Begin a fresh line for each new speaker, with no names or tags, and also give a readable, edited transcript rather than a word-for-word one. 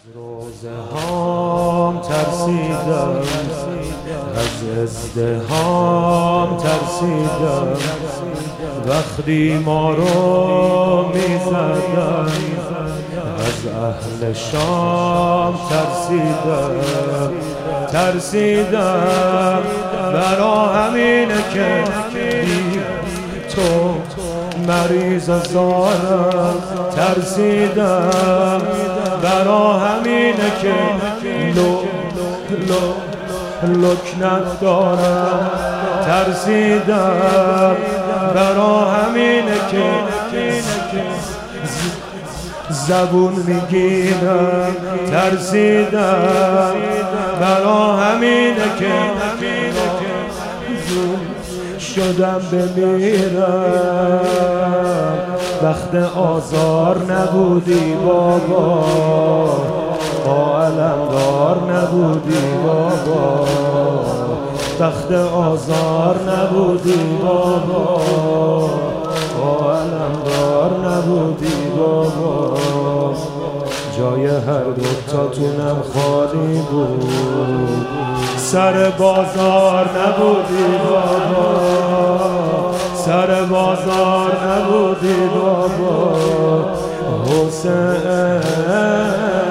روزه هام ترسیدم، از ازدحام ترسیدم، وقتی ما رو میزدن از اهل شام ترسیدم برا همینه که تو مریض زارم ترسیدم برا همینه که لکنت دارم ترسیدم برا همینه که زبون میگیرم ترسیدم برا همینه که شدم بمیرم وقت آزار نبودی بابا، با علمدار نبودی بابا، وقت آزار نبودی بابا، با علمدار نبودی بابا، جای هر دوتاتونم خالی بود، سر بازار نبودی بابا، سر بازار نبودی بابا، حسین